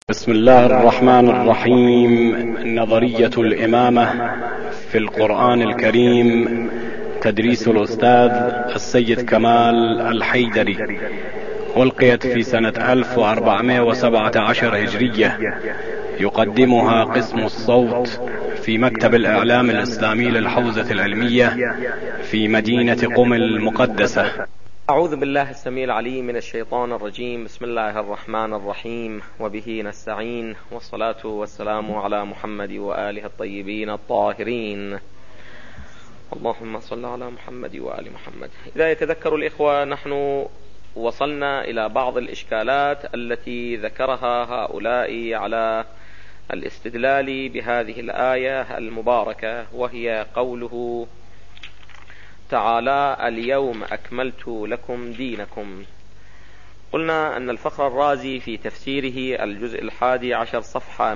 بسم الله الرحمن الرحيم. نظرية الإمامة في القرآن الكريم، تدريس الأستاذ السيد كمال الحيدري، ألقيت في سنة 1417 هجرية. يقدمها قسم الصوت في مكتب الإعلام الإسلامي للحوزة العلمية في مدينة قم المقدسة. أعوذ بالله السميع العليم من الشيطان الرجيم. بسم الله الرحمن الرحيم، وبه نستعين، والصلاة والسلام على محمد وآله الطيبين الطاهرين. اللهم صل على محمد وآل محمد. إذا يتذكر الإخوة، نحن وصلنا إلى بعض الإشكالات التي ذكرها هؤلاء على الاستدلال بهذه الآية المباركة، وهي قوله تعالى: اليوم أكملت لكم دينكم. قلنا أن الفخر الرازي في تفسيره الجزء 11 صفحة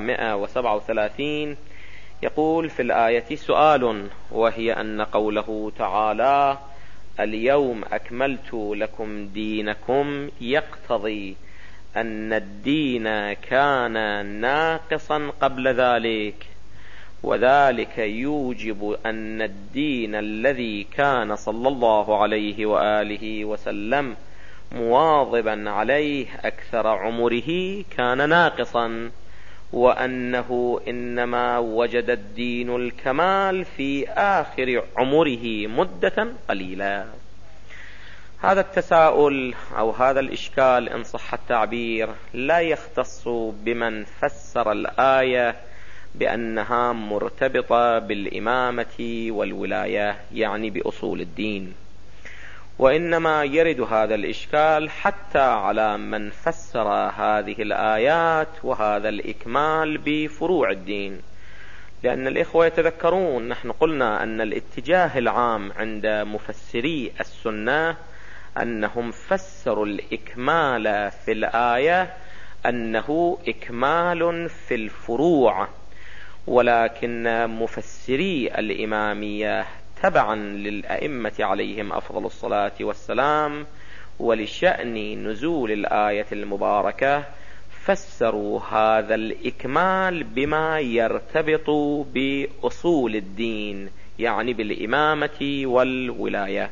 137 يقول في الآية سؤال، وهي أن قوله تعالى اليوم أكملت لكم دينكم يقتضي أن الدين كان ناقصا قبل ذلك، وذلك يوجب أن الدين الذي كان صلى الله عليه وآله وسلم مواظبا عليه أكثر عمره كان ناقصا، وأنه إنما وجد الدين الكمال في آخر عمره مدة قليلة. هذا التساؤل أو هذا الإشكال إن صح التعبير لا يختص بمن فسر الآية بأنها مرتبطة بالإمامة والولاية، يعني بأصول الدين، وإنما يرد هذا الإشكال حتى على من فسر هذه الآيات وهذا الإكمال بفروع الدين. لأن الإخوة يتذكرون، نحن قلنا أن الاتجاه العام عند مفسري السنة أنهم فسروا الإكمال في الآية أنه إكمال في الفروع، ولكن مفسري الإمامية تبعا للأئمة عليهم أفضل الصلاة والسلام ولشأن نزول الآية المباركة فسروا هذا الإكمال بما يرتبط بأصول الدين، يعني بالإمامة والولاية.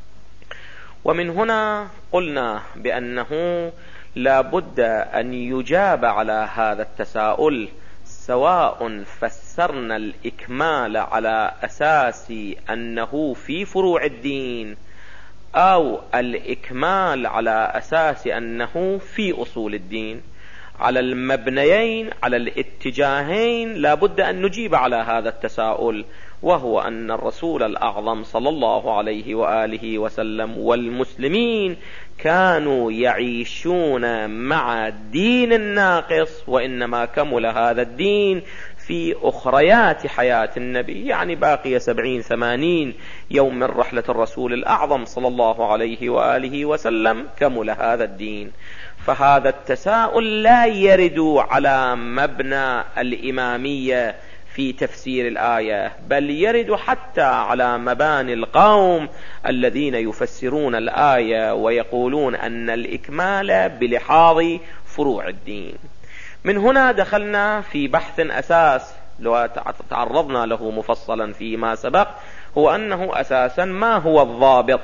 ومن هنا قلنا بأنه لا بد أن يجاب على هذا التساؤل، سواء فسرنا الإكمال على أساس أنه في فروع الدين أو الإكمال على أساس أنه في أصول الدين. على المبنيين، على الاتجاهين، لا بد أن نجيب على هذا التساؤل، وهو أن الرسول الأعظم صلى الله عليه وآله وسلم والمسلمين كانوا يعيشون مع الدين الناقص، وإنما كمل هذا الدين في أخريات حياة النبي، يعني باقي 70-80 يوم من رحلة الرسول الأعظم صلى الله عليه وآله وسلم كمل هذا الدين. فهذا التساؤل لا يرد على مبنى الإمامية في تفسير الآية، بل يرد حتى على مباني القوم الذين يفسرون الآية ويقولون أن الإكمال بلحاظ فروع الدين. من هنا دخلنا في بحث أساس لو تعرضنا له مفصلا فيما سبق، هو أنه أساسا ما هو الضابط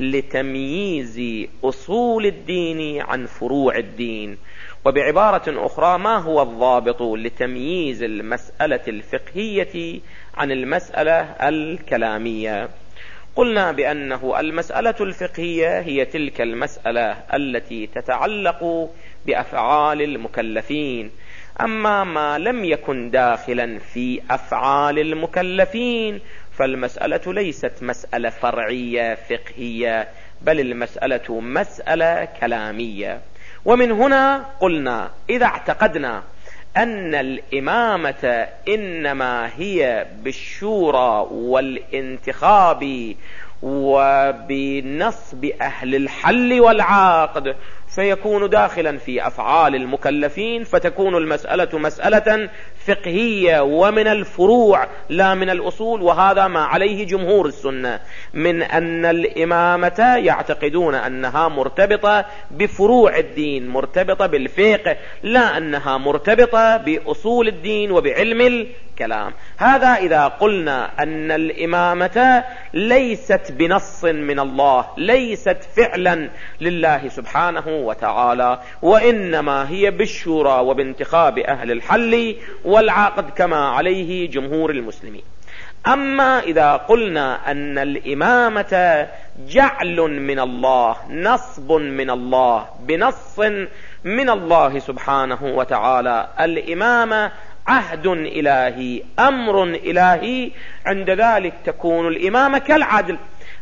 لتمييز أصول الدين عن فروع الدين، وبعبارة أخرى ما هو الضابط لتمييز المسألة الفقهية عن المسألة الكلامية. قلنا بأنه المسألة الفقهية هي تلك المسألة التي تتعلق بأفعال المكلفين، أما ما لم يكن داخلا في أفعال المكلفين فالمسألة ليست مسألة فرعية فقهية، بل المسألة مسألة كلامية. ومن هنا قلنا إذا اعتقدنا أن الإمامة إنما هي بالشورى والانتخاب وبنصب أهل الحل والعقد، فيكون داخلا في أفعال المكلفين، فتكون المسألة مسألة فقهية ومن الفروع لا من الأصول. وهذا ما عليه جمهور السنة من أن الإمامة يعتقدون أنها مرتبطة بفروع الدين، مرتبطة بالفقه، لا أنها مرتبطة بأصول الدين وبعلم الكلام. هذا إذا قلنا أن الإمامة ليست بنص من الله، ليست فعلا لله سبحانه وتعالى، وإنما هي بالشورى وبانتخاب أهل الحل والعقد كما عليه جمهور المسلمين. أما إذا قلنا أن الإمامة جعل من الله، نصب من الله بنص من الله سبحانه وتعالى، الإمامة عهد إلهي، أمر إلهي، عند ذلك تكون الإمامة كالعدل.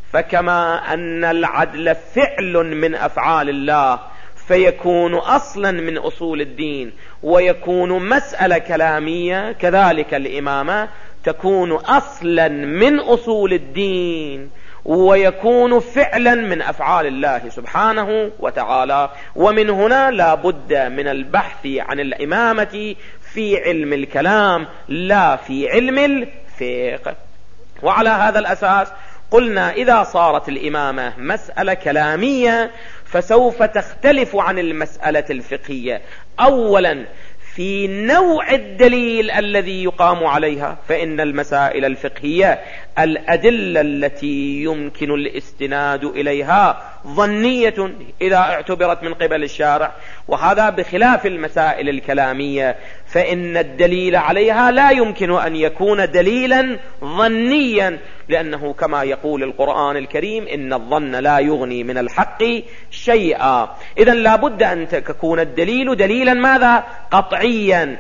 فكما أن العدل فعل من أفعال الله فيكون أصلا من أصول الدين ويكون مسألة كلامية، كذلك الإمامة تكون أصلا من أصول الدين ويكون فعلا من أفعال الله سبحانه وتعالى. ومن هنا لا بد من البحث عن الإمامة في علم الكلام لا في علم الفقه. وعلى هذا الأساس قلنا إذا صارت الإمامة مسألة كلامية فسوف تختلف عن المسألة الفقهية. أولا في نوع الدليل الذي يقام عليها، فإن المسائل الفقهية الأدلة التي يمكن الاستناد إليها ظنية إذا اعتبرت من قبل الشارع، وهذا بخلاف المسائل الكلامية فإن الدليل عليها لا يمكن أن يكون دليلا ظنيا، لأنه كما يقول القرآن الكريم إن الظن لا يغني من الحق شيئا. إذن لا بد أن تكون الدليل دليلا ماذا؟ قطعيا،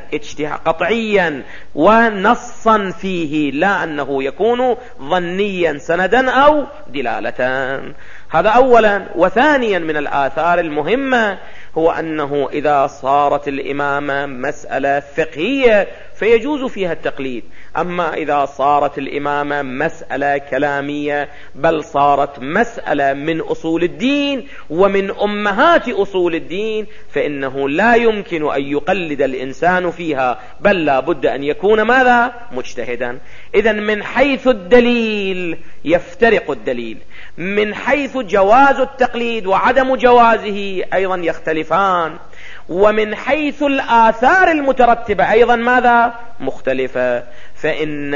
قطعيا ونصا فيه، لا أنه يكون ظنيا سندا أو دلالة. هذا أولا. وثانيا من الآثار المهمة هو أنه إذا صارت الإمامة مسألة فقهية فيجوز فيها التقليد. أما إذا صارت الإمامة مسألة كلامية بل صارت مسألة من أصول الدين ومن أمهات أصول الدين فإنه لا يمكن أن يقلد الإنسان فيها، بل لا بد أن يكون ماذا؟ مجتهدا. إذن من حيث الدليل يفترق الدليل، من حيث جواز التقليد وعدم جوازه أيضا يختلفان، ومن حيث الآثار المترتبة أيضا ماذا؟ مختلفة. فإن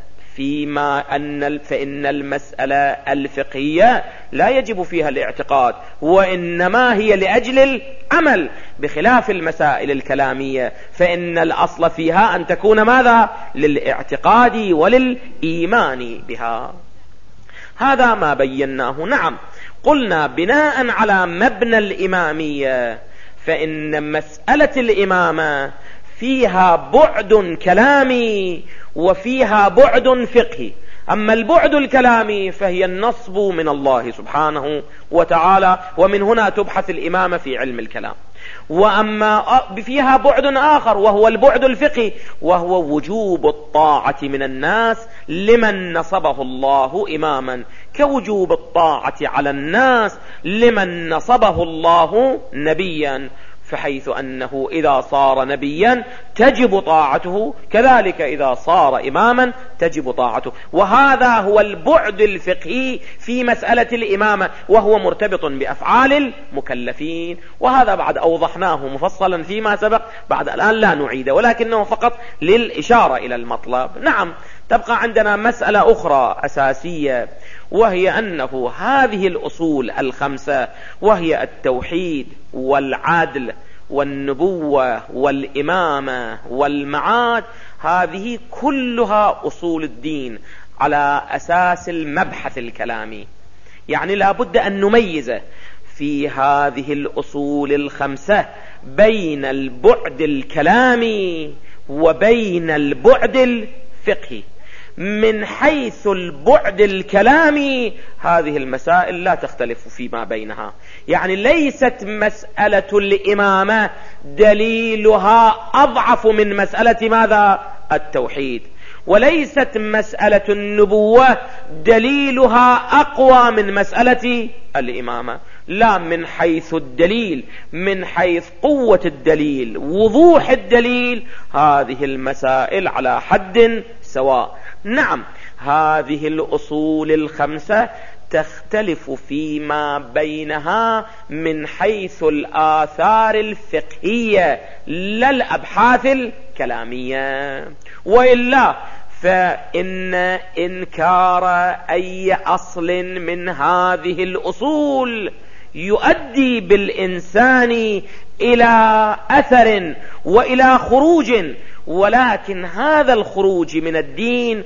المسألة الفقهية لا يجب فيها الاعتقاد، وإنما هي لأجل العمل، بخلاف المسائل الكلامية فإن الأصل فيها أن تكون ماذا؟ للاعتقاد وللإيمان بها. هذا ما بيناه. نعم، قلنا بناء على مبنى الإمامية فإن مسألة الإمامة فيها بعد كلامي وفيها بعد فقهي. أما البعد الكلامي فهي النصب من الله سبحانه وتعالى، ومن هنا تبحث الإمامة في علم الكلام. وأما فيها بعد آخر وهو البعد الفقهي، وهو وجوب الطاعة من الناس لمن نصبه الله إماما، كوجوب الطاعة على الناس لمن نصبه الله نبيا، فحيث أنه إذا صار نبيا تجب طاعته، كذلك إذا صار إماما تجب طاعته. وهذا هو البعد الفقهي في مسألة الإمامة، وهو مرتبط بأفعال المكلفين. وهذا بعد أوضحناه مفصلا فيما سبق، بعد الآن لا نعيده، ولكنه فقط للإشارة إلى المطلب. نعم، تبقى عندنا مسألة أخرى أساسية، وهي أنه هذه الأصول الخمسة، وهي التوحيد والعدل والنبوة والإمامة والمعاد، هذه كلها أصول الدين على أساس المبحث الكلامي. يعني لا بد أن نميز في هذه الأصول الخمسة بين البعد الكلامي وبين البعد الفقهي. من حيث البعد الكلامي هذه المسائل لا تختلف فيما بينها، يعني ليست مسألة الإمامة دليلها أضعف من مسألة ماذا؟ التوحيد. وليست مسألة النبوة دليلها أقوى من مسألة الإمامة، لا من حيث الدليل، من حيث قوة الدليل، وضوح الدليل، هذه المسائل على حد سواء. نعم، هذه الأصول الخمسة تختلف فيما بينها من حيث الآثار الفقهية لا الأبحاث الكلامية، وإلا فإن إنكار أي أصل من هذه الأصول يؤدي بالإنسان إلى أثر وإلى خروج، ولكن هذا الخروج من الدين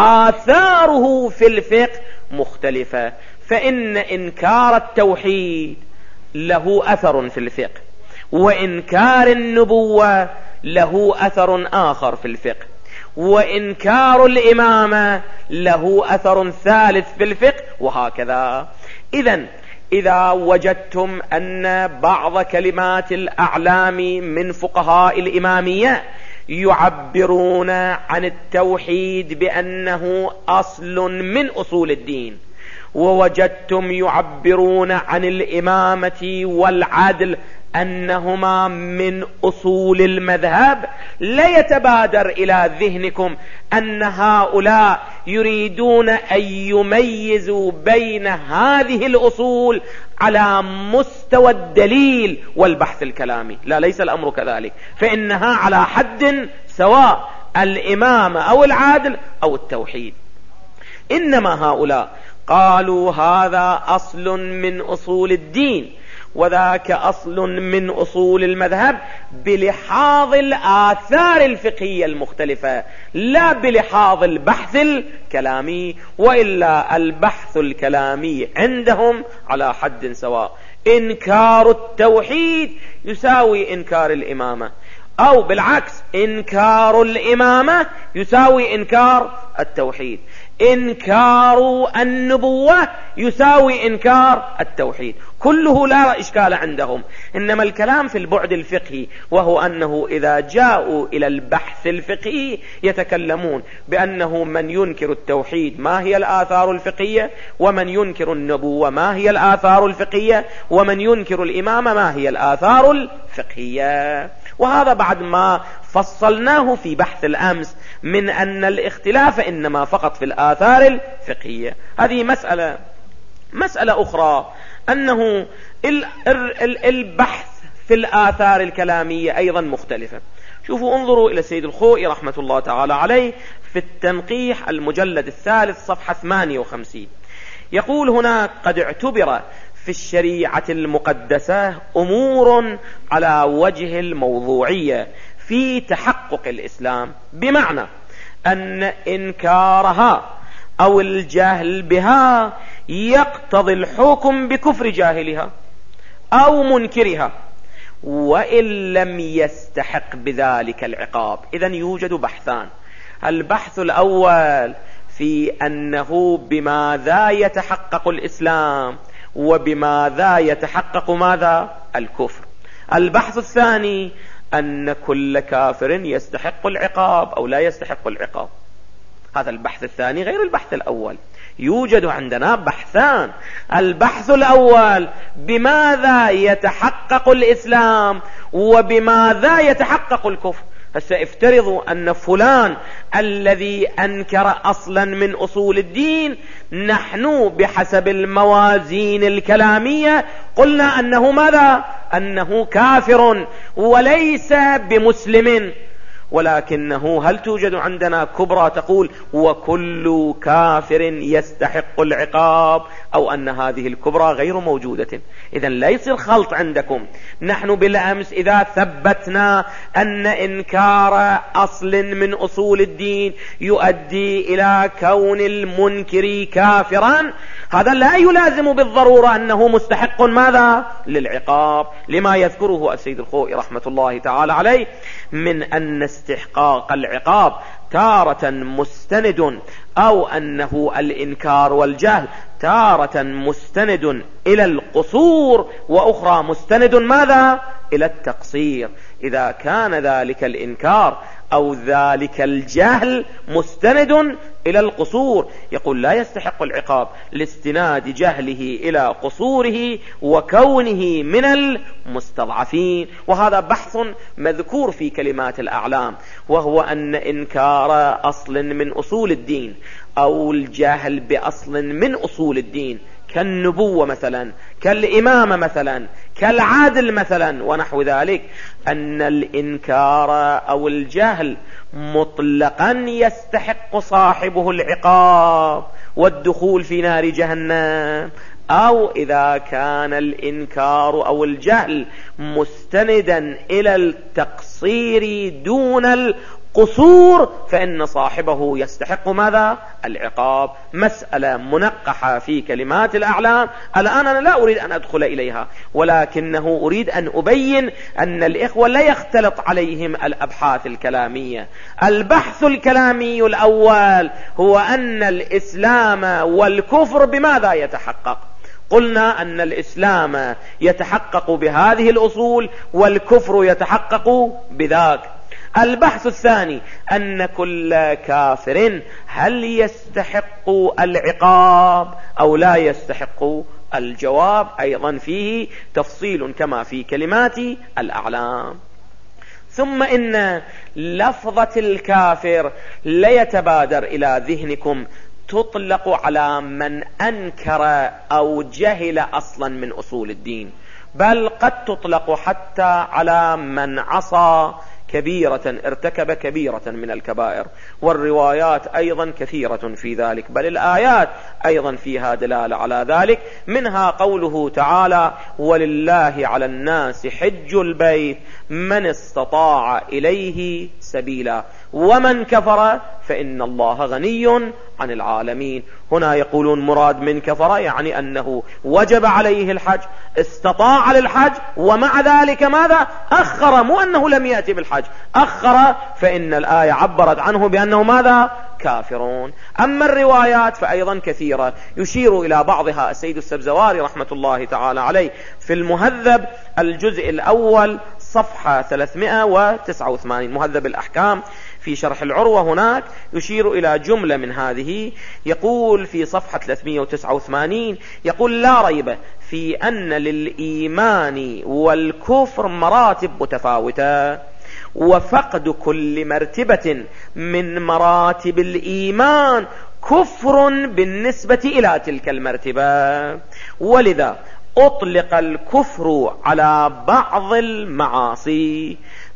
آثاره في الفقه مختلفة. فإن إنكار التوحيد له أثر في الفقه، وإنكار النبوة له أثر آخر في الفقه، وإنكار الإمامة له أثر ثالث في الفقه، وهكذا. إذا وجدتم أن بعض كلمات الأعلام من فقهاء الإمامية يعبرون عن التوحيد بأنه أصل من أصول الدين، ووجدتم يعبرون عن الإمامة والعدل أنهما من أصول المذهب، لا يتبادر إلى ذهنكم أن هؤلاء يريدون أن يميزوا بين هذه الأصول على مستوى الدليل والبحث الكلامي. لا، ليس الأمر كذلك، فإنها على حد سواء، الإمامة أو العدل أو التوحيد. إنما هؤلاء قالوا هذا أصل من أصول الدين وذاك أصل من أصول المذهب بلحاظ الآثار الفقهية المختلفة، لا بلحاظ البحث الكلامي، وإلا البحث الكلامي عندهم على حد سواء. إنكار التوحيد يساوي إنكار الإمامة، أو بالعكس إنكار الإمامة يساوي إنكار التوحيد، إنكار النبوة يساوي إنكار التوحيد، كله لا إشكال عندهم. إنما الكلام في البعد الفقهي، وهو أنه إذا جاءوا إلى البحث الفقهي يتكلمون بأنه من ينكر التوحيد ما هي الآثار الفقهية، ومن ينكر النبوة ما هي الآثار الفقهية، ومن ينكر الإمامة ما هي الآثار الفقهية. وهذا بعد ما فصلناه في بحث الأمس من أن الاختلاف إنما فقط في الآثار الفقهية. هذه مسألة أخرى، أنه البحث في الآثار الكلامية أيضا مختلفة. شوفوا، انظروا إلى سيد الخوئي رحمة الله تعالى عليه في التنقيح المجلد الثالث صفحة 58، يقول هناك: قد اعتبر في الشريعة المقدسة أمور على وجه الموضوعية في تحقق الإسلام، بمعنى أن إنكارها أو الجهل بها يقتضي الحكم بكفر جاهلها أو منكرها، وإن لم يستحق بذلك العقاب. إذن يوجد بحثان: البحث الأول في أنه بماذا يتحقق الإسلام، وبماذا يتحقق ماذا؟ الكفر. البحث الثاني أن كل كافر يستحق العقاب أو لا يستحق العقاب. هذا البحث الثاني غير البحث الأول. يوجد عندنا بحثان: البحث الأول بماذا يتحقق الإسلام، وبماذا يتحقق الكفر. هسه افترضوا أن فلان الذي أنكر أصلا من أصول الدين، نحن بحسب الموازين الكلامية قلنا أنه ماذا؟ أنه كافر وليس بمسلم، ولكنه هل توجد عندنا كبرى تقول وكل كافر يستحق العقاب، أو أن هذه الكبرى غير موجودة؟ إذن لا يصير خلط عندكم. نحن بالأمس إذا ثبتنا أن إنكار أصل من أصول الدين يؤدي إلى كون المنكر كافرا، هذا لا يلازم بالضرورة أنه مستحق ماذا؟ للعقاب، لما يذكره السيد الخوئي رحمة الله تعالى عليه من أن استحقاق العقاب تارة مستند، أو أنه الإنكار والجهل تارة مستند إلى القصور، وأخرى مستند ماذا؟ إلى التقصير. إذا كان ذلك الإنكار أو ذلك الجهل مستند إلى القصور. يقول لا يستحق العقاب لاستناد جهله إلى قصوره وكونه من المستضعفين. وهذا بحث مذكور في كلمات الأعلام، وهو أن إنكار أصل من أصول الدين أو الجهل بأصل من أصول الدين كالنبوة مثلا، كالإمامة مثلا، كالعدل مثلا ونحو ذلك، أن الإنكار أو الجهل مطلقا يستحق صاحبه العقاب والدخول في نار جهنم، أو إذا كان الإنكار أو الجهل مستندا إلى التقصير دون القصور فإن صاحبه يستحق ماذا؟ العقاب. مسألة منقحة في كلمات الأعلام. الآن أنا لا أريد أن أدخل إليها، ولكنه أريد أن أبين أن الإخوة لا يختلط عليهم الأبحاث الكلامية. البحث الكلامي الأول هو أن الإسلام والكفر بماذا يتحقق؟ قلنا أن الإسلام يتحقق بهذه الأصول والكفر يتحقق بذاك. البحث الثاني أن كل كافر هل يستحق العقاب أو لا يستحق؟ الجواب أيضا فيه تفصيل كما في كلمات الأعلام. ثم إن لفظة الكافر لا يتبادر إلى ذهنكم تطلق على من أنكر أو جهل أصلا من أصول الدين، بل قد تطلق حتى على من عصى كبيرة، ارتكب كبيرة من الكبائر. والروايات أيضا كثيرة في ذلك، بل الآيات أيضا فيها دلالة على ذلك. منها قوله تعالى: ولله على الناس حج البيت من استطاع إليه سبيلا ومن كفر فإن الله غني عن العالمين. هنا يقولون مراد من كفر يعني أنه وجب عليه الحج، استطاع للحج، ومع ذلك ماذا؟ أخر، مو أنه لم يأتي بالحج، أخر، فإن الآية عبرت عنه بأنه ماذا؟ كافرون. أما الروايات فأيضا كثيرة، يشير إلى بعضها السيد السبزواري رحمة الله تعالى عليه في المهذب الجزء الأول صفحة 389، مهذب الأحكام في شرح العروة. هناك يشير إلى جملة من هذه، يقول في صفحة 389، يقول: لا ريب في أن للإيمان والكفر مراتب متفاوتة، وفقد كل مرتبة من مراتب الإيمان كفر بالنسبة إلى تلك المرتبة، ولذا أطلق الكفر على بعض المعاصي،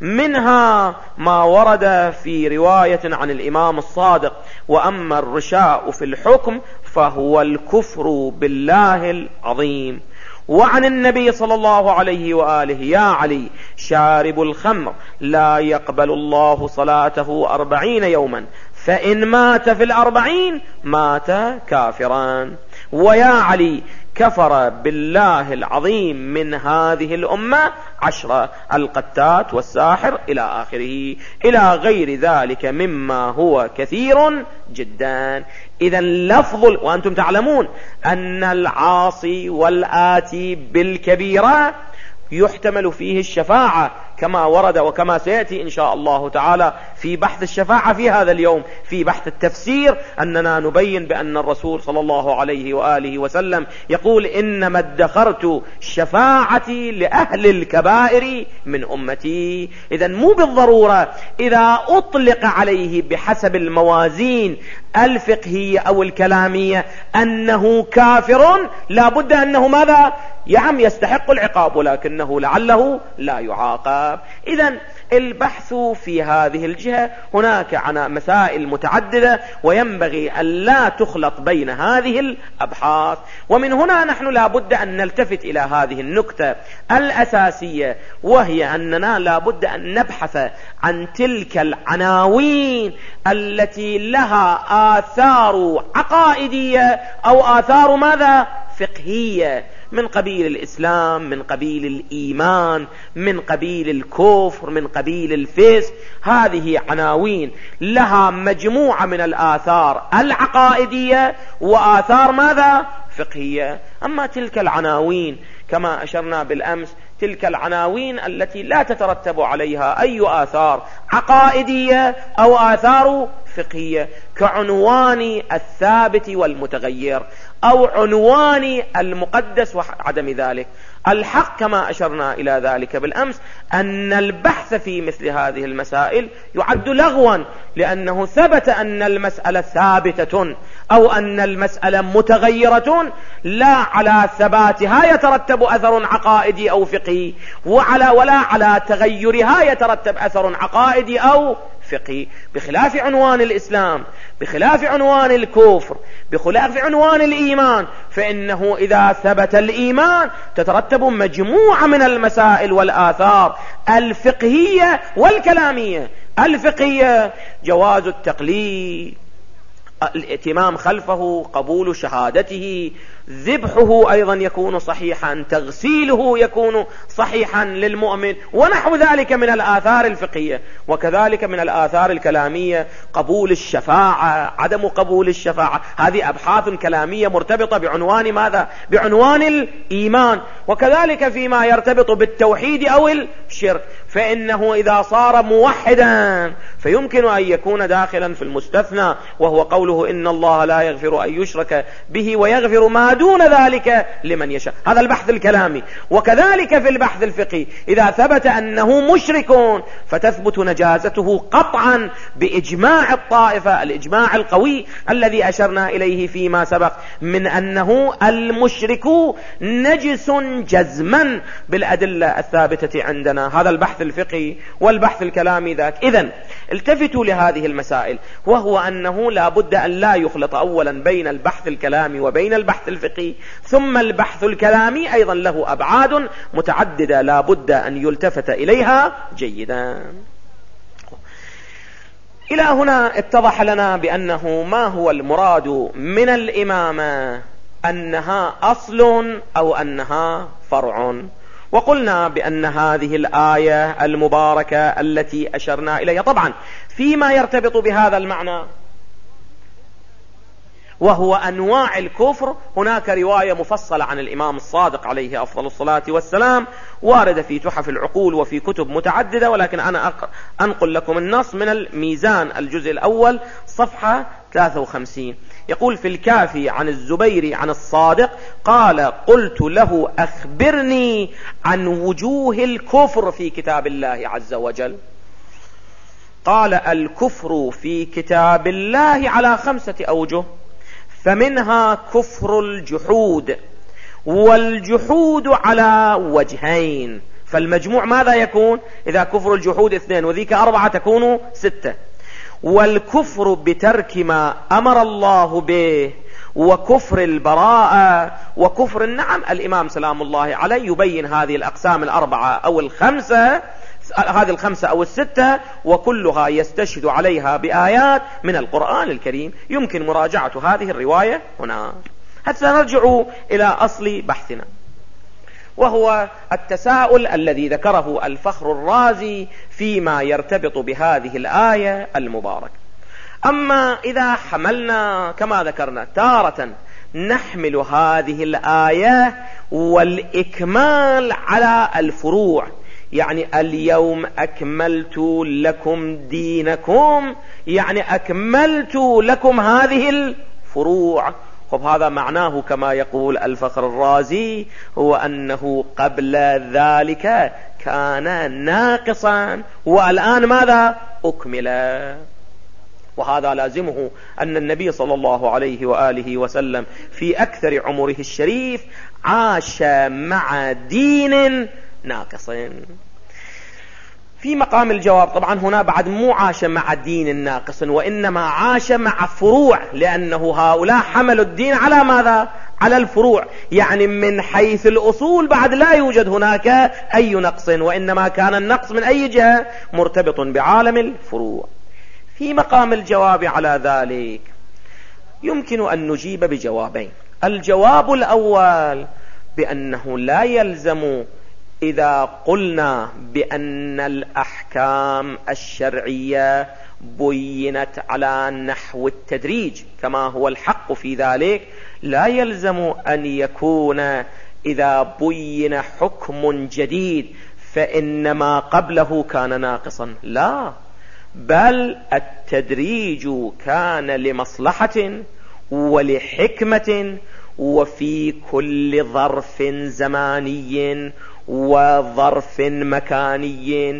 منها ما ورد في رواية عن الإمام الصادق: وأما الرشاء في الحكم فهو الكفر بالله العظيم. وعن النبي صلى الله عليه وآله: يا علي شارب الخمر لا يقبل الله صلاته 40 يوما فإن مات في 40 مات كافرا. ويا علي كفر بالله العظيم من هذه الأمة 10، القتات والساحر إلى آخره، إلى غير ذلك مما هو كثير جدا. إذا لفظ، وأنتم تعلمون أن العاصي والآتي بالكبيرة يحتمل فيه الشفاعة كما ورد وكما سيأتي إن شاء الله تعالى في بحث الشفاعة في هذا اليوم. في بحث التفسير أننا نبين بأن الرسول صلى الله عليه وآله وسلم يقول: إنما ادخرت شفاعتي لأهل الكبائر من أمتي. إذن مو بالضرورة إذا أطلق عليه بحسب الموازين الفقهية أو الكلامية أنه كافر لا بد أنه ماذا؟ يعم يستحق العقاب، ولكنه لعله لا يعاقب. إذن البحث في هذه الجهة هناك عن مسائل متعددة، وينبغي أن لا تخلط بين هذه الأبحاث. ومن هنا نحن لا بد أن نلتفت إلى هذه النكتة الأساسية، وهي أننا لا بد أن نبحث عن تلك العناوين التي لها آثار عقائدية أو آثار ماذا؟ فقهية، من قبيل الإسلام، من قبيل الإيمان، من قبيل الكفر، من قبيل الفسق. هذه عناوين لها مجموعة من الآثار العقائدية وآثار ماذا؟ فقهية. أما تلك العناوين كما أشرنا بالأمس تلك العناوين التي لا تترتب عليها أي آثار عقائدية أو آثار فقهية، كعنوان الثابت والمتغير أو عنوان المقدس وعدم ذلك. الحق كما أشرنا إلى ذلك بالأمس أن البحث في مثل هذه المسائل يعد لغوا، لأنه ثبت أن المسألة ثابتة أو أن المسألة متغيرة، لا على ثباتها يترتب أثر عقائدي أو فقهي، ولا على تغيرها يترتب أثر عقائدي أو فقهي، بخلاف عنوان الإسلام، بخلاف عنوان الكفر، بخلاف عنوان الإيمان، فإنه إذا ثبت الإيمان تترتب مجموعة من المسائل والآثار الفقهية والكلامية. الفقهية جواز التقليد، الائتمام خلفه، قبول شهادته، ذبحه أيضا يكون صحيحا، تغسيله يكون صحيحا للمؤمن، ونحو ذلك من الآثار الفقهية. وكذلك من الآثار الكلامية قبول الشفاعة، عدم قبول الشفاعة، هذه أبحاث كلامية مرتبطة بعنوان ماذا؟ بعنوان الإيمان. وكذلك فيما يرتبط بالتوحيد أو الشرك، فإنه إذا صار موحدا فيمكن أن يكون داخلا في المستثنى، وهو قوله إن الله لا يغفر أن يشرك به ويغفر ما دون ذلك لمن يشاء. هذا البحث الكلامي. وكذلك في البحث الفقهي إذا ثبت أنه مشرك فتثبت نجازته قطعا بإجماع الطائفة، الإجماع القوي الذي أشرنا إليه فيما سبق من أنه المشرك نجس جزما بالأدلة الثابتة عندنا. هذا البحث الفقهي والبحث الكلامي ذاك. إذن التفتوا لهذه المسائل، وهو أنه لا بد أن لا يخلط أولا بين البحث الكلامي وبين البحث الفقهي، ثم البحث الكلامي أيضا له أبعاد متعددة لا بد أن يلتفت إليها جيدا. إلى هنا اتضح لنا بأنه ما هو المراد من الإمامة، أنها أصل أو أنها فرع. وقلنا بأن هذه الآية المباركة التي أشرنا إليها طبعا فيما يرتبط بهذا المعنى وهو أنواع الكفر، هناك رواية مفصلة عن الإمام الصادق عليه أفضل الصلاة والسلام واردة في تحف العقول وفي كتب متعددة، ولكن أنا أنقل لكم النص من الميزان الجزء الأول صفحة 53. يقول في الكافي عن الزبير عن الصادق قال قلت له أخبرني عن وجوه الكفر في كتاب الله عز وجل. قال الكفر في كتاب الله على 5 أوجه، فمنها كفر الجحود، والجحود على وجهين، فالمجموع ماذا يكون؟ إذا كفر الجحود 2 وذيك 4 تكون 6. والكفر بترك ما أمر الله به، وكفر البراءة، وكفر النعم. الإمام سلام الله عليه يبين هذه الأقسام 4 أو 5، هذه 5 أو 6، وكلها يستشهد عليها بآيات من القرآن الكريم. يمكن مراجعة هذه الرواية هنا. حتى نرجع إلى أصل بحثنا، وهو التساؤل الذي ذكره الفخر الرازي فيما يرتبط بهذه الآية المباركة. أما إذا حملنا كما ذكرنا تارة نحمل هذه الآية والإكمال على الفروع، يعني اليوم أكملت لكم دينكم، يعني أكملت لكم هذه الفروع. هذا معناه كما يقول الفخر الرازي هو أنه قبل ذلك كان ناقصا والآن ماذا؟ أكمل. وهذا لازمه أن النبي صلى الله عليه وآله وسلم في أكثر عمره الشريف عاش مع دين ناقص. في مقام الجواب طبعا هنا بعد مو عاش مع دين ناقص، وإنما عاش مع فروع، لأنه هؤلاء حملوا الدين على ماذا؟ على الفروع، يعني من حيث الأصول بعد لا يوجد هناك أي نقص، وإنما كان النقص من أي جهة؟ مرتبط بعالم الفروع. في مقام الجواب على ذلك يمكن أن نجيب بجوابين. الجواب الأول بأنه لا يلزم إذا قلنا بأن الأحكام الشرعية بينت على نحو التدريج كما هو الحق في ذلك، لا يلزم أن يكون إذا بين حكم جديد فإن ما قبله كان ناقصا، لا، بل التدريج كان لمصلحة ولحكمة، وفي كل ظرف زماني وظرف مكاني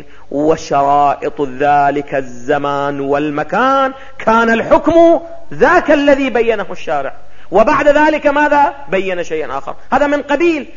وشرائط ذلك الزمان والمكان كان الحكم ذاك الذي بينه الشارع، وبعد ذلك ماذا؟ بين شيئا آخر. هذا من قبيل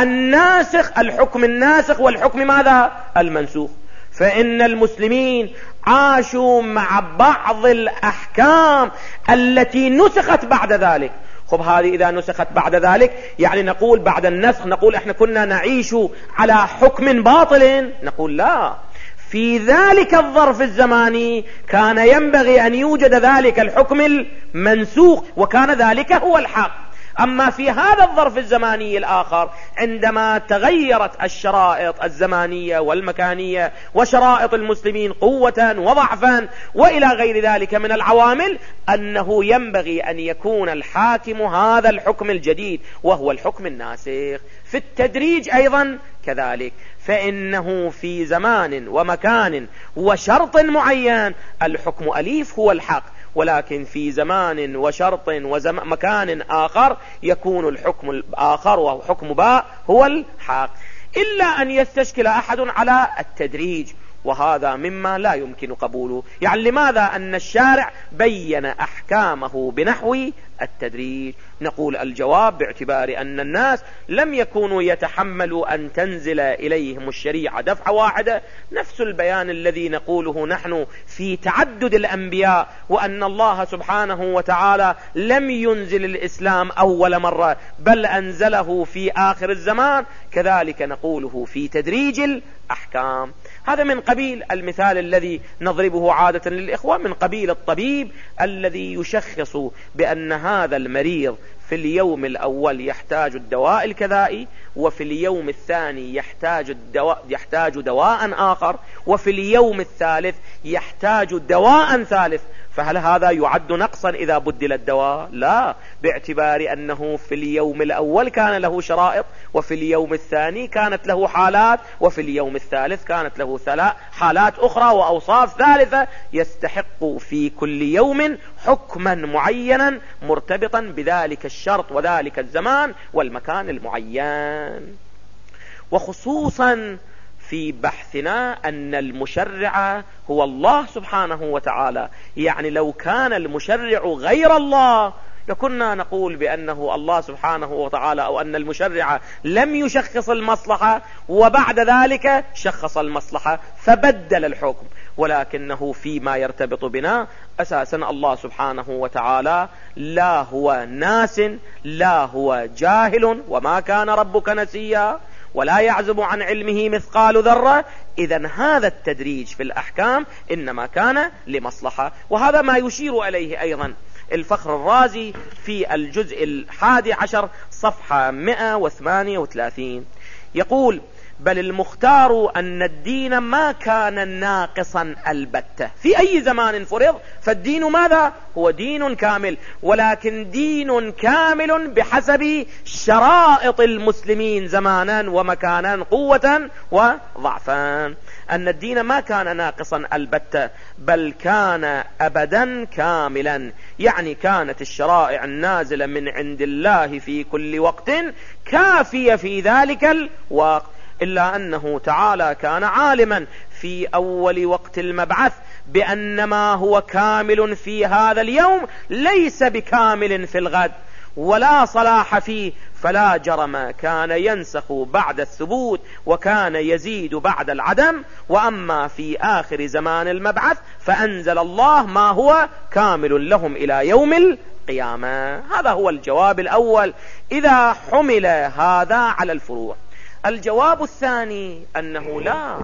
الناسخ، الحكم الناسخ والحكم ماذا؟ المنسوخ. فإن المسلمين عاشوا مع بعض الأحكام التي نسخت بعد ذلك. خب هذه إذا نسخت بعد ذلك يعني نقول بعد النسخ نقول احنا كنا نعيش على حكم باطل؟ نقول لا، في ذلك الظرف الزماني كان ينبغي أن يوجد ذلك الحكم المنسوخ، وكان ذلك هو الحق. أما في هذا الظرف الزماني الآخر عندما تغيرت الشرائط الزمانية والمكانية وشرائط المسلمين قوة وضعفا وإلى غير ذلك من العوامل، أنه ينبغي أن يكون الحاكم هذا الحكم الجديد وهو الحكم الناسخ. في التدريج أيضا كذلك، فإنه في زمان ومكان وشرط معين الحكم أليف هو الحق، ولكن في زمان وشرط ومكان آخر يكون الحكم الآخر وهو حكم باء هو الحق، إلا أن يستشكل أحد على التدريج، وهذا مما لا يمكن قبوله. يعني لماذا أن الشارع بين أحكامه بنحو التدريج؟ نقول الجواب باعتبار أن الناس لم يكونوا يتحملوا أن تنزل إليهم الشريعة دفعة واحدة، نفس البيان الذي نقوله نحن في تعدد الأنبياء، وأن الله سبحانه وتعالى لم ينزل الإسلام أول مرة بل أنزله في آخر الزمان، كذلك نقوله في تدريج الأحكام. هذا من قبيل المثال الذي نضربه عادة للإخوة، من قبيل الطبيب الذي يشخص بأن هذا المريض في اليوم الأول يحتاج الدواء الكذائي، وفي اليوم الثاني يحتاج دواء آخر، وفي اليوم الثالث يحتاج دواء ثالث. فهل هذا يعد نقصا إذا بدل الدواء؟ لا، باعتبار أنه في اليوم الأول كان له شرائط، وفي اليوم الثاني كانت له حالات، وفي اليوم الثالث كانت له حالات أخرى وأوصاف ثالثة، يستحق في كل يوم حكما معينا مرتبطا بذلك الشرط وذلك الزمان والمكان المعين. وخصوصا في بحثنا أن المشرع هو الله سبحانه وتعالى، يعني لو كان المشرع غير الله لكنا نقول بأنه الله سبحانه وتعالى، أو أن المشرع لم يشخص المصلحة وبعد ذلك شخص المصلحة فبدل الحكم، ولكنه فيما يرتبط بنا أساسا الله سبحانه وتعالى لا هو ناس لا هو جاهل وما كان ربك نسيا ولا يعزب عن علمه مثقال ذرة. إذن هذا التدريج في الأحكام إنما كان لمصلحة، وهذا ما يشير إليه أيضا الفخر الرازي في الجزء 11 صفحة 138، يقول: بل المختار أن الدين ما كان ناقصا البتة في أي زمان فرض، فالدين ماذا؟ هو دين كامل، ولكن دين كامل بحسب شرائط المسلمين زمانا ومكانا قوة وضعفا. أن الدين ما كان ناقصا البتة بل كان أبدا كاملا، يعني كانت الشرائع النازلة من عند الله في كل وقت كافية في ذلك الوقت، إلا أنه تعالى كان عالما في أول وقت المبعث بأن ما هو كامل في هذا اليوم ليس بكامل في الغد ولا صلاح فيه، فلا جرم كان ينسخ بعد الثبوت وكان يزيد بعد العدم. وأما في آخر زمان المبعث فأنزل الله ما هو كامل لهم إلى يوم القيامة. هذا هو الجواب الأول إذا حمل هذا على الفروع. الجواب الثاني أنه لا،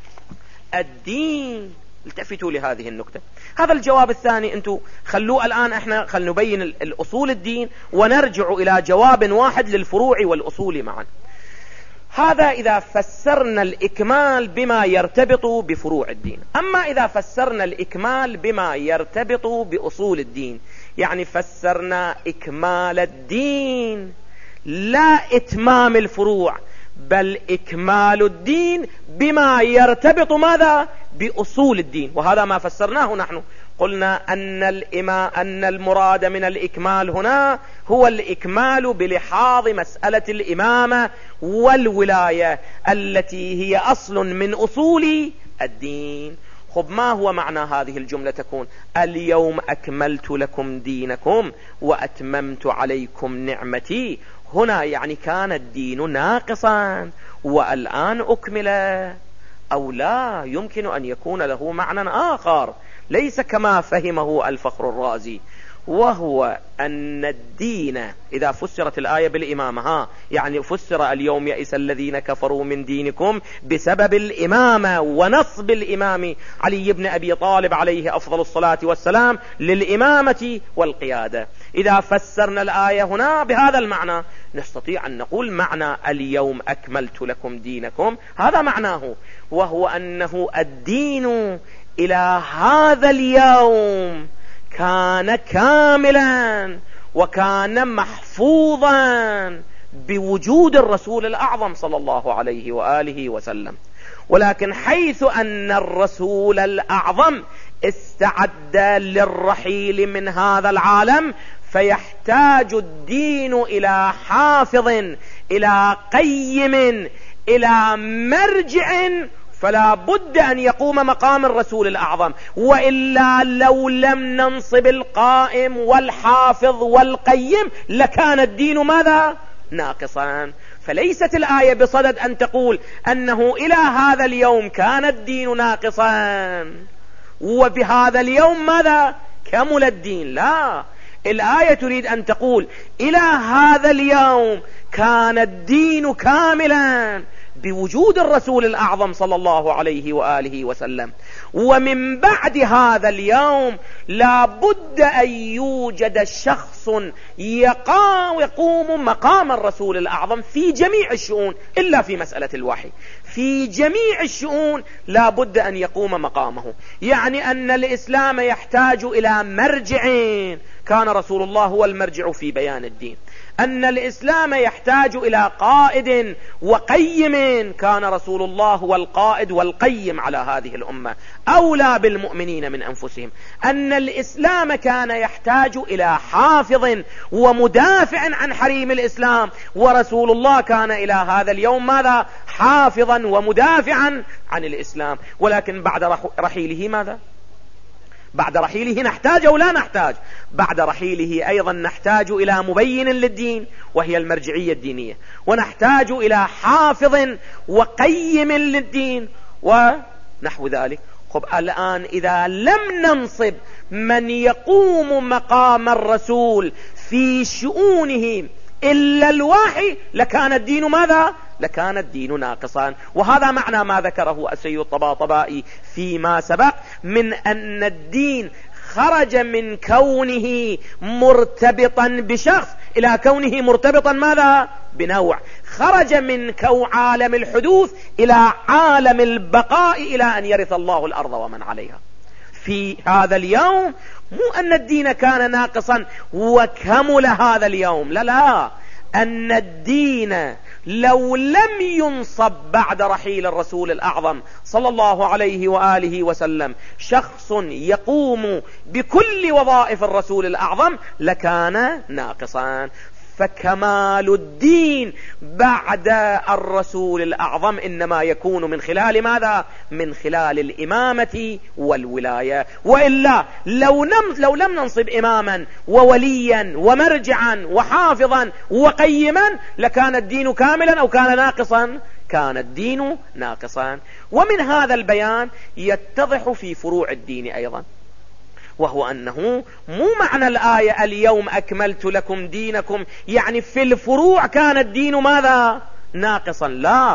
الدين، التفتوا لهذه النكتة. هذا الجواب الثاني انتوا خلوه الآن، احنا نبين الأصول الدين ونرجع إلى جواب واحد للفروع والأصول معا. هذا إذا فسرنا الإكمال بما يرتبط بفروع الدين. أما إذا فسرنا الإكمال بما يرتبط بأصول الدين، يعني فسرنا إكمال الدين لا إتمام الفروع بل إكمال الدين بما يرتبط ماذا؟ بأصول الدين. وهذا ما فسرناه نحن، قلنا أن المراد من الإكمال هنا هو الإكمال بلحاظ مسألة الإمامة والولاية التي هي أصل من أصول الدين. خب ما هو معنى هذه الجملة تكون اليوم أكملت لكم دينكم وأتممت عليكم نعمتي؟ هنا يعني كان الدين ناقصا والآن أكمله، أو لا يمكن أن يكون له معنى آخر ليس كما فهمه الفخر الرازي، وهو أن الدين إذا فسرت الآية بالإمامة يعني فسر اليوم يئس الذين كفروا من دينكم بسبب الإمامة ونصب الإمام علي بن أبي طالب عليه أفضل الصلاة والسلام للإمامة والقيادة. إذا فسرنا الآية هنا بهذا المعنى نستطيع أن نقول معنى اليوم أكملت لكم دينكم هذا معناه، وهو أنه الدين إلى هذا اليوم كان كاملا وكان محفوظا بوجود الرسول الأعظم صلى الله عليه وآله وسلم. ولكن حيث أن الرسول الأعظم استعد للرحيل من هذا العالم فيحتاج الدين إلى حافظ، إلى قيم، إلى مرجع، فلا بد أن يقوم مقام الرسول الأعظم، وإلا لو لم ننصب القائم والحافظ والقيم لكان الدين ماذا؟ ناقصا. فليست الآية بصدد أن تقول أنه إلى هذا اليوم كان الدين ناقصا وبهذا اليوم ماذا؟ كمل الدين. لا، الآية تريد أن تقول إلى هذا اليوم كان الدين كاملا بوجود الرسول الأعظم صلى الله عليه وآله وسلم، ومن بعد هذا اليوم لا بد أن يوجد شخص يقوم مقام الرسول الأعظم في جميع الشؤون إلا في مسألة الوحي. في جميع الشؤون لا بد أن يقوم مقامه، يعني أن الإسلام يحتاج إلى مرجع، كان رسول الله هو المرجع في بيان الدين. أن الإسلام يحتاج إلى قائد وقيم، كان رسول الله هو القائد والقيم على هذه الأمة أولى بالمؤمنين من أنفسهم. أن الإسلام كان يحتاج إلى حافظ ومدافع عن حريم الإسلام، ورسول الله كان إلى هذا اليوم ماذا؟ حافظا ومدافعا عن الإسلام. ولكن بعد رحيله ماذا؟ بعد رحيله نحتاج أو لا نحتاج؟ بعد رحيله أيضا نحتاج إلى مبين للدين وهي المرجعية الدينية، ونحتاج إلى حافظ وقيم للدين ونحو ذلك. خب الآن إذا لم ننصب من يقوم مقام الرسول في شؤونه إلا الوحي لكان الدين ماذا؟ لكان الدين ناقصا. وهذا معنى ما ذكره السيد الطباطبائي فيما سبق من أن الدين خرج من كونه مرتبطا بشخص إلى كونه مرتبطا ماذا؟ بنوع. خرج من عالم الحدوث إلى عالم البقاء إلى أن يرث الله الأرض ومن عليها. في هذا اليوم مو أن الدين كان ناقصا وكمل هذا اليوم، لا، أن الدين لو لم ينصب بعد رحيل الرسول الأعظم صلى الله عليه وآله وسلم شخص يقوم بكل وظائف الرسول الأعظم لكان ناقصا. فكمال الدين بعد الرسول الأعظم إنما يكون من خلال ماذا؟ من خلال الإمامة والولاية. وإلا لو لم ننصب إماما ووليا ومرجعا وحافظا وقيما لكان الدين كاملا أو كان ناقصا؟ كان الدين ناقصا. ومن هذا البيان يتضح في فروع الدين أيضا، وهو أنه مو معنى الآية اليوم أكملت لكم دينكم يعني في الفروع كان الدين ماذا؟ ناقصا. لا،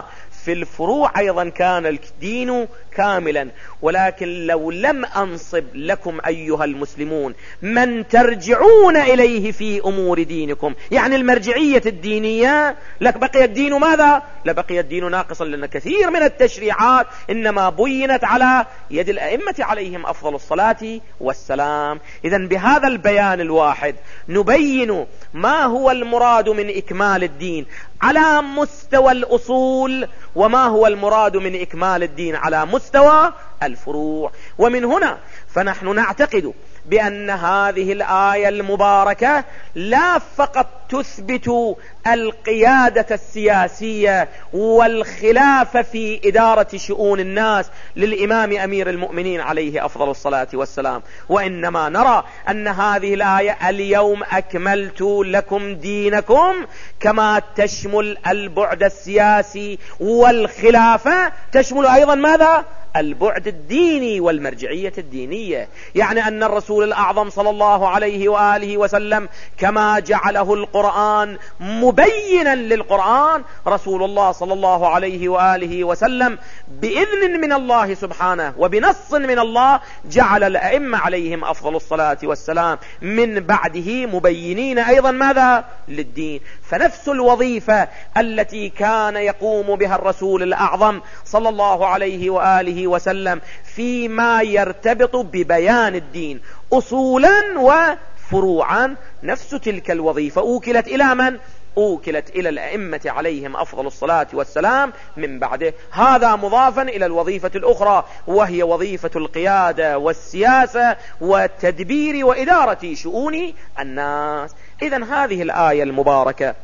في الفروع أيضا كان الدين كاملا. ولكن لو لم أنصب لكم أيها المسلمون من ترجعون إليه في أمور دينكم، يعني المرجعية الدينية، لك بقي الدين ماذا؟ لبقي الدين ناقصا، لأن كثير من التشريعات إنما بينت على يد الأئمة عليهم أفضل الصلاة والسلام. إذن بهذا البيان الواحد نبين ما هو المراد من إكمال الدين على مستوى الأصول، وما هو المراد من إكمال الدين على مستوى الفروع. ومن هنا فنحن نعتقد بأن هذه الآية المباركة لا فقط تثبت القيادة السياسية والخلافة في إدارة شؤون الناس للإمام أمير المؤمنين عليه أفضل الصلاة والسلام، وإنما نرى أن هذه الآية اليوم أكملت لكم دينكم كما تشمل البعد السياسي والخلافة، تشمل أيضا ماذا؟ البعد الديني والمرجعية الدينية. يعني أن الرسول الأعظم صلى الله عليه وآله وسلم كما جعله القرآن مبينا للقرآن، رسول الله صلى الله عليه وآله وسلم بإذن من الله سبحانه وبنص من الله جعل الأئمة عليهم أفضل الصلاة والسلام من بعده مبينين أيضا ماذا؟ للدين. فنفس الوظيفة التي كان يقوم بها الرسول الأعظم صلى الله عليه وآله وسلم فيما يرتبط ببيان الدين أصولا وفروعا، نفس تلك الوظيفة أوكلت إلى من؟ أوكلت إلى الأئمة عليهم أفضل الصلاة والسلام من بعده. هذا مضافا إلى الوظيفة الأخرى، وهي وظيفة القيادة والسياسة والتدبير وإدارة شؤون الناس. إذن هذه الآية المباركة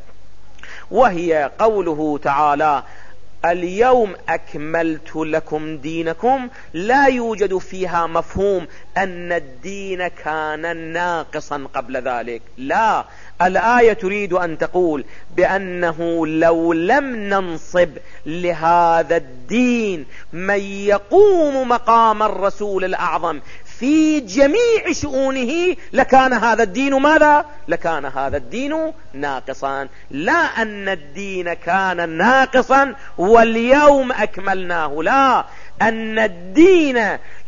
وهي قوله تعالى اليوم أكملت لكم دينكم، لا يوجد فيها مفهوم أن الدين كان ناقصا قبل ذلك، لا، الآية تريد أن تقول بأنه لو لم ننصب لهذا الدين من يقوم مقام الرسول الأعظم في جميع شؤونه لكان هذا الدين ماذا؟ لكان هذا الدين ناقصا. لا أن الدين كان ناقصا واليوم أكملناه، لا، أن الدين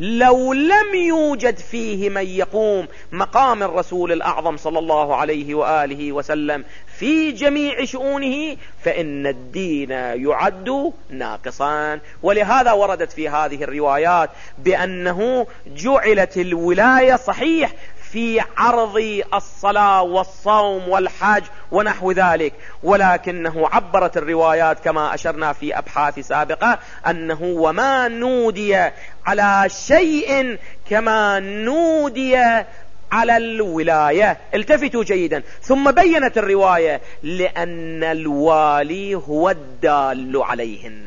لو لم يوجد فيه من يقوم مقام الرسول الأعظم صلى الله عليه وآله وسلم في جميع شؤونه فإن الدين يعد ناقصا. ولهذا وردت في هذه الروايات بأنه جعلت الولاية صحيح في عرض الصلاة والصوم والحج ونحو ذلك، ولكنه عبرت الروايات كما أشرنا في أبحاث سابقة أنه وما نودي على شيء كما نودي على الولاية. التفتوا جيدا، ثم بينت الرواية لأن الوالي هو الدال عليهن.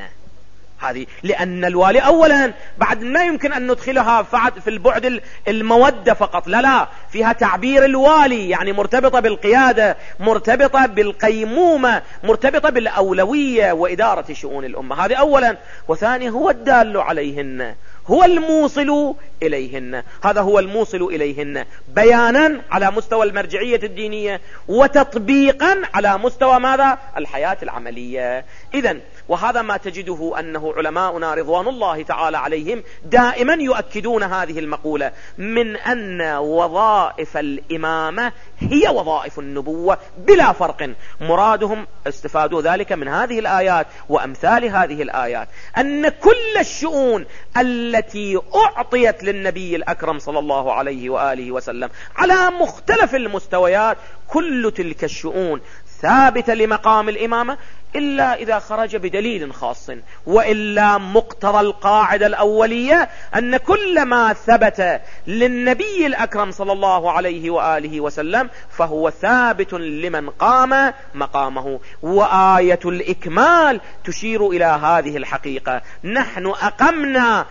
هذه لأن الوالي أولا بعد ما يمكن أن ندخلها في البعد المودة فقط، لا، فيها تعبير الوالي، يعني مرتبطة بالقيادة، مرتبطة بالقيمومة، مرتبطة بالأولوية وإدارة شؤون الأمة. هذه أولا. وثاني هو الدال عليهن، هو الموصل إليهن، هذا هو الموصل إليهن بيانا على مستوى المرجعية الدينية وتطبيقا على مستوى ماذا؟ الحياة العملية. إذن وهذا ما تجده أنه علماؤنا رضوان الله تعالى عليهم دائما يؤكدون هذه المقولة من أن وظائف الإمامة هي وظائف النبوة بلا فرق. مرادهم استفادوا ذلك من هذه الآيات وأمثال هذه الآيات، أن كل الشؤون التي أعطيت للنبي الأكرم صلى الله عليه وآله وسلم على مختلف المستويات، كل تلك الشؤون ثابتة لمقام الإمامة إلا إذا خرج بدليل خاص، وإلا مقتضى القاعدة الأولية أن كل ما ثبت للنبي الأكرم صلى الله عليه وآله وسلم فهو ثابت لمن قام مقامه. وآية الإكمال تشير إلى هذه الحقيقة، نحن أقمنا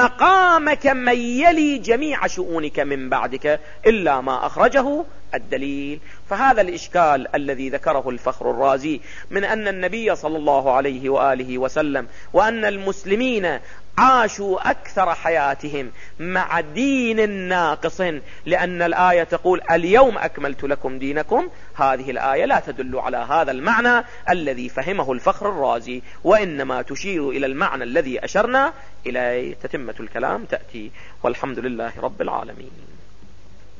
مقامك من يلي جميع شؤونك من بعدك إلا ما أخرجه الدليل. فهذا الإشكال الذي ذكره الفخر الرازي من أن النبي صلى الله عليه وآله وسلم وأن المسلمين عاشوا أكثر حياتهم مع دين ناقص، لأن الآية تقول اليوم أكملت لكم دينكم. هذه الآية لا تدل على هذا المعنى الذي فهمه الفخر الرازي، وإنما تشير إلى المعنى الذي أشرنا إليه. تتمة الكلام تأتي، والحمد لله رب العالمين.